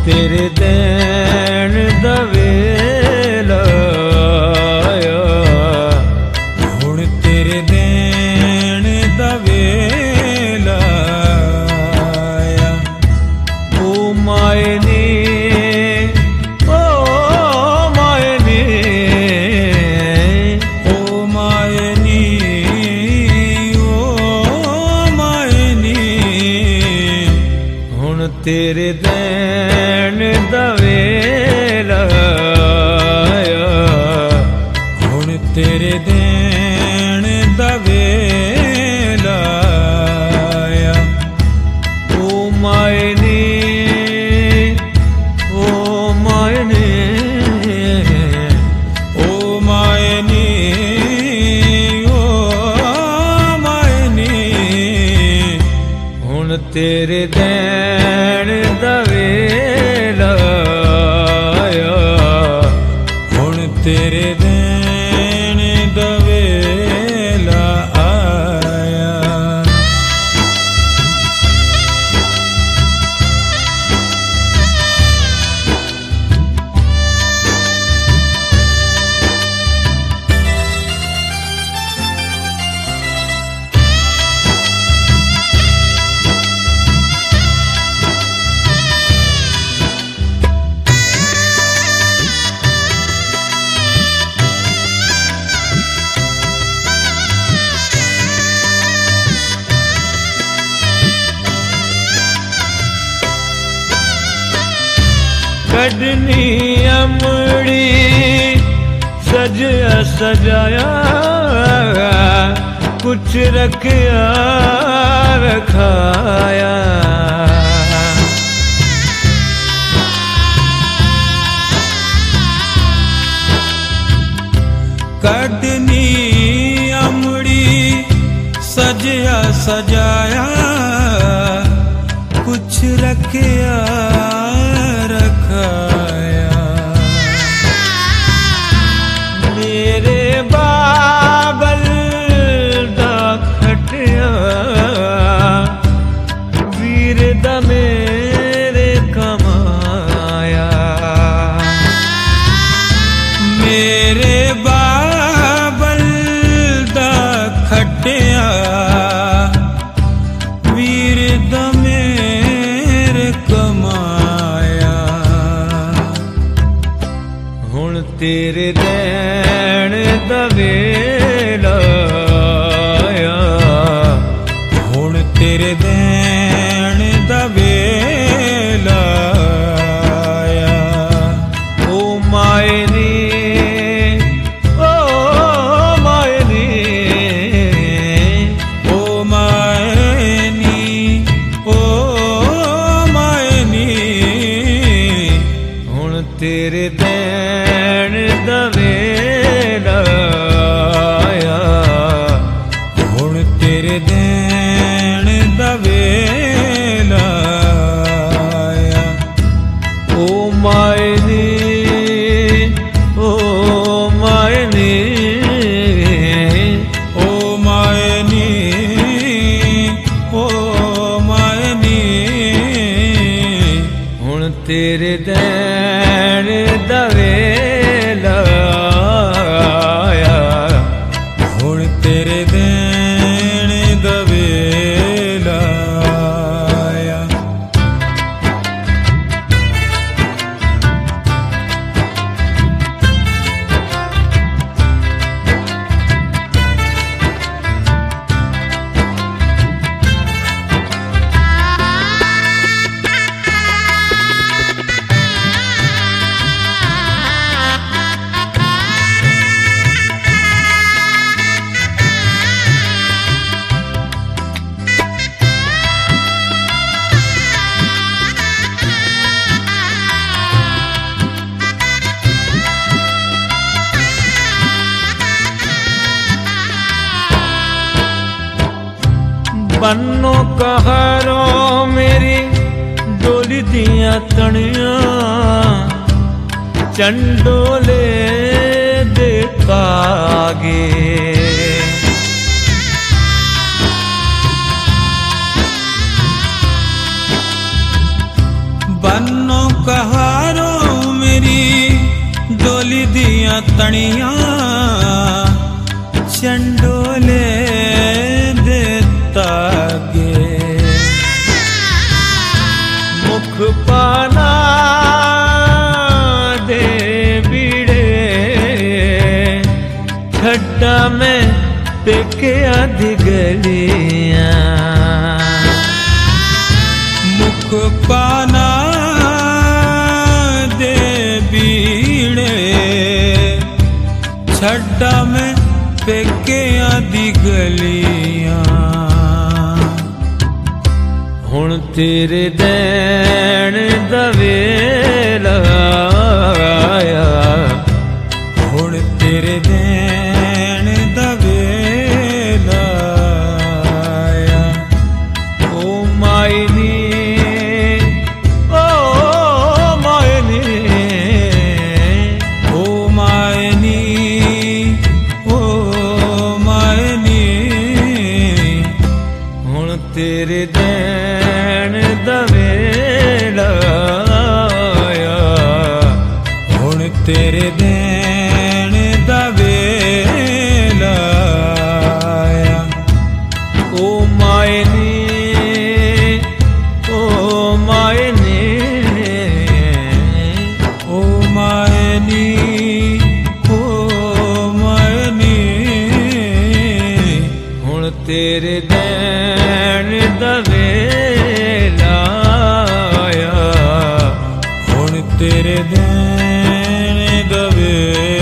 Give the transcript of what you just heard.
तेरे देन दा वेला आया, हुण तेरे देन दा वेला आया। ओ माए नी ओ माए नी ओ माए नी ओ माए नी, हुण तेरे देन दा वेला आया, हुण तेरे देन दा वेला आया। ओ माए नी ओ माए नी ओ माए नी ओ माए नी, हुण तेरे देन दा वेला आया, हुण तेरे देन दा वेला आया। कढनी अमड़ी सजया सजाया, कुछ रखया रखाया। कढनी अमड़ी सजया सजाया, कुछ रखया रखाया। मेरे बाबल दा खटिया, वीर दा मेरे कमाया। मेरे बाबल दा खटिया, वीर दा मेरे कमाया। हुण तेरे देन दा वेला आया, हुण तेरे देन दा वेला आया। ओ माए नी ओ माए नी ओ माए नी ओ माए नी, हुण तेरे देन दा वेला आया, हुण तेरे देन दा वेला आया। ओ माए नी ओ माए नी ओ माए नी ओ माए नी, हुण तेरे देन दा वेला आया, हुण तेरे देन दा वेला आया। बन्नो कहारो मेरी डोली दिया तनिया, चंडोले दे कागे। बन्नो का दिया तणिया चंडोले देता गे मुख पाना दे बीड़े खड्डा में पेके आधी गलियां मुख पाना दे बीड़े छड्डा में पेके आधी गलियां हुण तेरे दैन दवेला आया हुण तेरे दैन दवेला आया ओ मायनी ओ मायनी ओ मायनी ओ मायनी हुण तेरे दैन दवेला आया हुण तेरे दैन दवेला आया ओ मायनी ओ मायनी ओ मायनी ओ मायनी हुण तेरे दैन दवेला आया हुण तेरे दैन दवेला